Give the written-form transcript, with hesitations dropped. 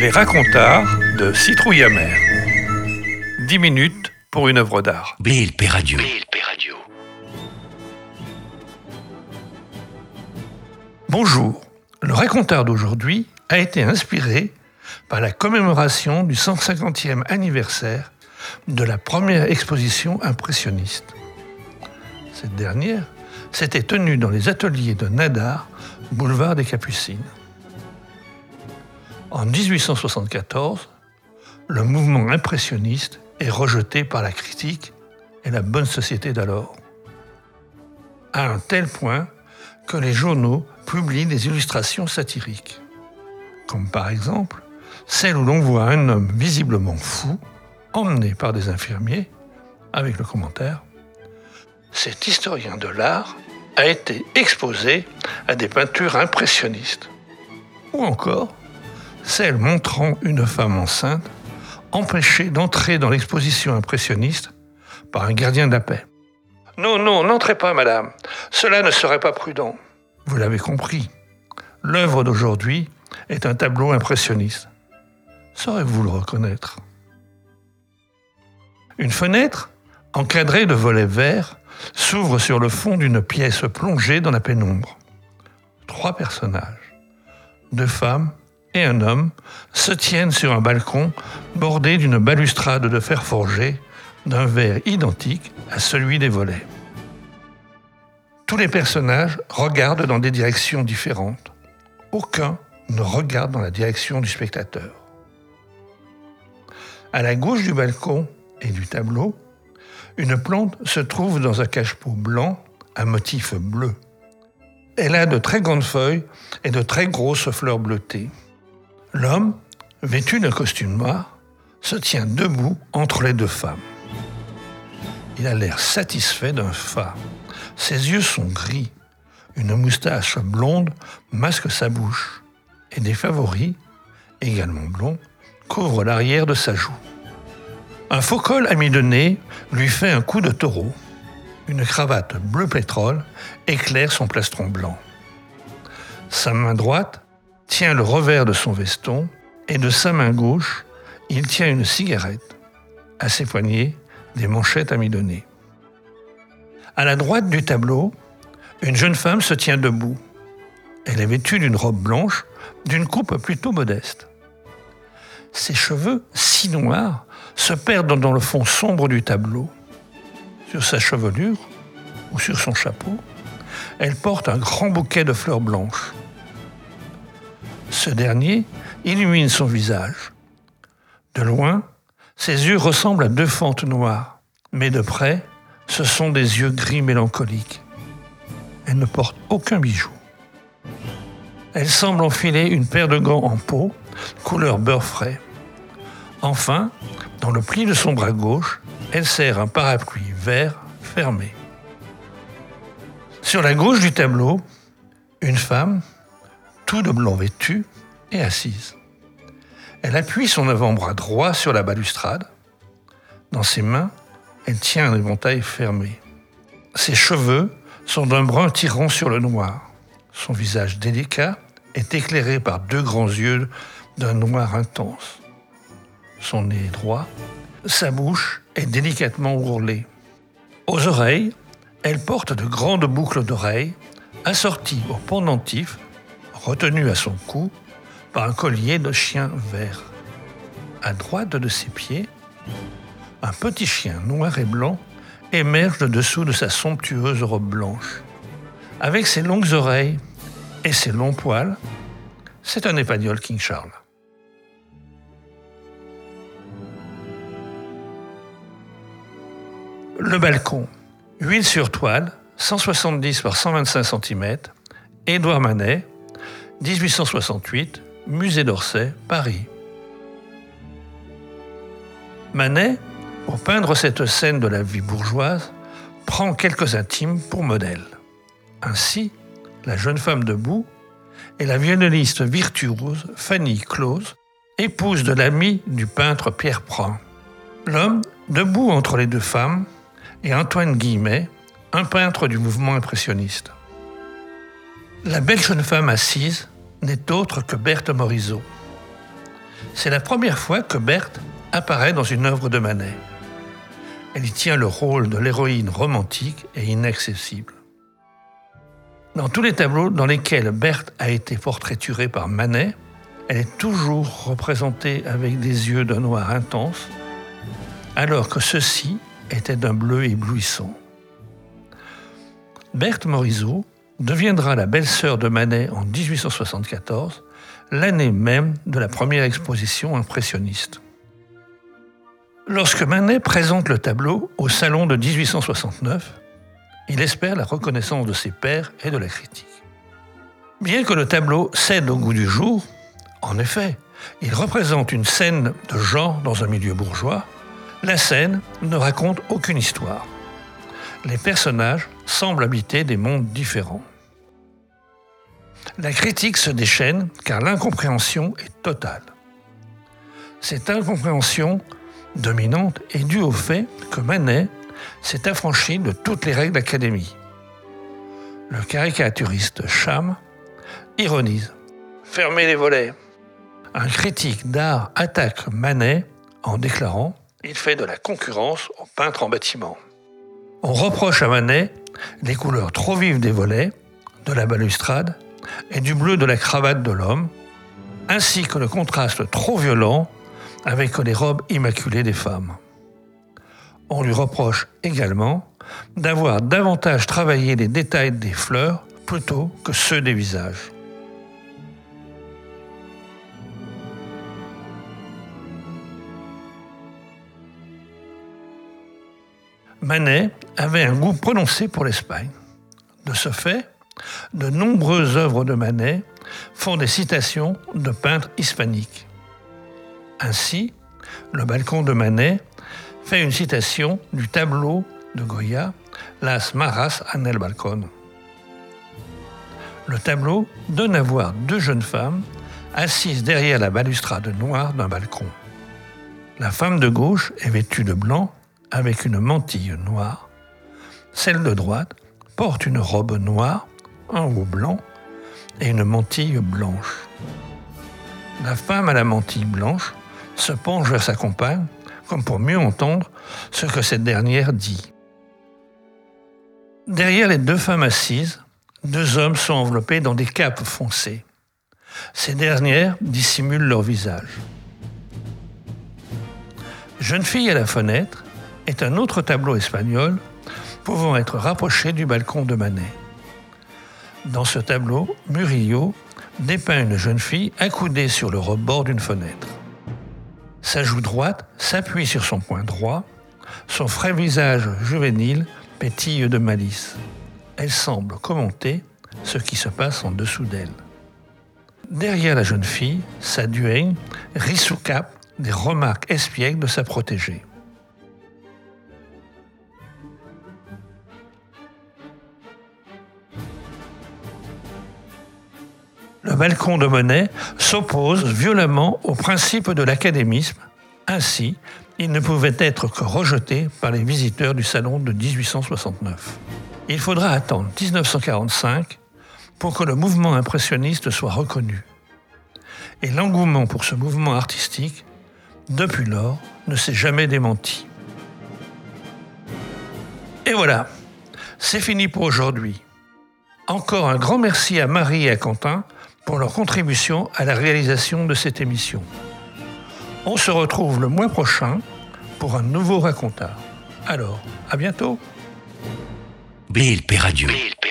Les racontards de Citrouille Amère. 10 minutes pour une œuvre d'art. BLP Radio. Bonjour. Le racontard d'aujourd'hui a été inspiré par la commémoration du 150e anniversaire de la première exposition impressionniste. Cette dernière s'était tenue dans les ateliers de Nadar, boulevard des Capucines. En 1874, le mouvement impressionniste est rejeté par la critique et la bonne société d'alors, à un tel point que les journaux publient des illustrations satiriques, comme par exemple celle où l'on voit un homme visiblement fou, emmené par des infirmiers, avec le commentaire « Cet historien de l'art a été exposé à des peintures impressionnistes » ou encore celle montrant une femme enceinte empêchée d'entrer dans l'exposition impressionniste par un gardien de la paix. « Non, n'entrez pas, madame, cela ne serait pas prudent. » Vous l'avez compris, l'œuvre d'aujourd'hui est un tableau impressionniste. Saurez-vous le reconnaître ? Une fenêtre, encadrée de volets verts, s'ouvre sur le fond d'une pièce plongée dans la pénombre. 3 personnages, 2 femmes et un homme, se tiennent sur un balcon bordé d'une balustrade de fer forgé d'un verre identique à celui des volets. Tous les personnages regardent dans des directions différentes. Aucun ne regarde dans la direction du spectateur. À la gauche du balcon et du tableau, une plante se trouve dans un cache-pot blanc à motif bleu. Elle a de très grandes feuilles et de très grosses fleurs bleutées. L'homme, vêtu d'un costume noir, se tient debout entre les 2 femmes. Il a l'air satisfait d'un fa. Ses yeux sont gris. Une moustache blonde masque sa bouche. Et des favoris, également blonds, couvrent l'arrière de sa joue. Un faux col à mi-de-nez lui fait un coup de taureau. Une cravate bleu pétrole éclaire son plastron blanc. Sa main droite tient le revers de son veston et de sa main gauche, il tient une cigarette. À ses poignets, des manchettes à mi-de-nez. À la droite du tableau, une jeune femme se tient debout. Elle est vêtue d'une robe blanche, d'une coupe plutôt modeste. Ses cheveux, si noirs, se perdent dans le fond sombre du tableau. Sur sa chevelure, ou sur son chapeau, elle porte un grand bouquet de fleurs blanches. Ce dernier illumine son visage. De loin, ses yeux ressemblent à 2 fentes noires, mais de près, ce sont des yeux gris mélancoliques. Elle ne porte aucun bijou. Elle semble enfiler une paire de gants en peau, couleur beurre frais. Enfin, dans le pli de son bras gauche, elle serre un parapluie vert fermé. Sur la gauche du tableau, une femme, tout de blanc vêtue, est assise. Elle appuie son avant-bras droit sur la balustrade. Dans ses mains, elle tient un éventail fermé. Ses cheveux sont d'un brun tirant sur le noir. Son visage délicat est éclairé par 2 grands yeux d'un noir intense. Son nez est droit, sa bouche est délicatement ourlée. Aux oreilles, elle porte de grandes boucles d'oreilles assorties au pendentif, retenu à son cou par un collier de chien vert. À droite de ses pieds, un petit chien noir et blanc émerge de dessous de sa somptueuse robe blanche. Avec ses longues oreilles et ses longs poils, c'est un épagneul King Charles. Le balcon, huile sur toile, 170 par 125 cm, Édouard Manet, 1868, Musée d'Orsay, Paris. Manet, pour peindre cette scène de la vie bourgeoise, prend quelques intimes pour modèle. Ainsi, la jeune femme debout est la violoniste virtuose Fanny Close, épouse de l'ami du peintre Pierre Prin. L'homme, debout entre les 2 femmes, est Antoine Guillemet, un peintre du mouvement impressionniste. La belle jeune femme assise n'est autre que Berthe Morisot. C'est la première fois que Berthe apparaît dans une œuvre de Manet. Elle y tient le rôle de l'héroïne romantique et inaccessible. Dans tous les tableaux dans lesquels Berthe a été portraiturée par Manet, elle est toujours représentée avec des yeux d'un noir intense, alors que ceux-ci étaient d'un bleu éblouissant. Berthe Morisot deviendra la belle-sœur de Manet en 1874, l'année même de la première exposition impressionniste. Lorsque Manet présente le tableau au Salon de 1869, il espère la reconnaissance de ses pairs et de la critique. Bien que le tableau cède au goût du jour, en effet, il représente une scène de genre dans un milieu bourgeois, la scène ne raconte aucune histoire. Les personnages semblent habiter des mondes différents. La critique se déchaîne car l'incompréhension est totale. Cette incompréhension dominante est due au fait que Manet s'est affranchi de toutes les règles d'académie. Le caricaturiste Cham ironise « Fermez les volets ». Un critique d'art attaque Manet en déclarant « Il fait de la concurrence au peintre en bâtiment ». On reproche à Manet les couleurs trop vives des volets, de la balustrade et du bleu de la cravate de l'homme, ainsi que le contraste trop violent avec les robes immaculées des femmes. On lui reproche également d'avoir davantage travaillé les détails des fleurs plutôt que ceux des visages. Manet avait un goût prononcé pour l'Espagne. De ce fait, de nombreuses œuvres de Manet font des citations de peintres hispaniques. Ainsi, le balcon de Manet fait une citation du tableau de Goya « Las Maras en el balcón ». Le tableau donne à voir deux jeunes femmes assises derrière la balustrade noire d'un balcon. La femme de gauche est vêtue de blanc avec une mantille noire. Celle de droite porte une robe noire, un haut blanc et une mantille blanche. La femme à la mantille blanche se penche vers sa compagne comme pour mieux entendre ce que cette dernière dit. Derrière les deux femmes assises, deux hommes sont enveloppés dans des capes foncées. Ces dernières dissimulent leur visage. Jeune fille à la fenêtre est un autre tableau espagnol pouvant être rapproché du balcon de Manet. Dans ce tableau, Murillo dépeint une jeune fille accoudée sur le rebord d'une fenêtre. Sa joue droite s'appuie sur son poing droit, son frais visage juvénile pétille de malice. Elle semble commenter ce qui se passe en dessous d'elle. Derrière la jeune fille, sa duègne rit sous cape des remarques espiègles de sa protégée. Le balcon de Manet s'oppose violemment au principe de l'académisme. Ainsi, il ne pouvait être que rejeté par les visiteurs du salon de 1869. Il faudra attendre 1945 pour que le mouvement impressionniste soit reconnu. Et l'engouement pour ce mouvement artistique, depuis lors, ne s'est jamais démenti. Et voilà, c'est fini pour aujourd'hui. Encore un grand merci à Marie et à Quentin pour leur contribution à la réalisation de cette émission. On se retrouve le mois prochain pour un nouveau racontard. Alors, à bientôt. BLP Radio.